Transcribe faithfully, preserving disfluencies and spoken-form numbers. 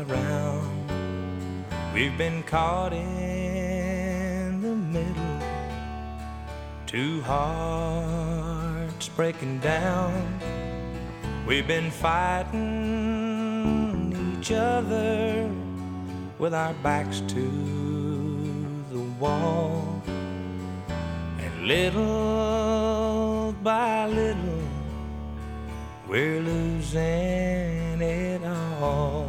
around. We've been caught in the middle, two hearts breaking down. We've been fighting each other with our backs to the wall, and little by little we're losing it all.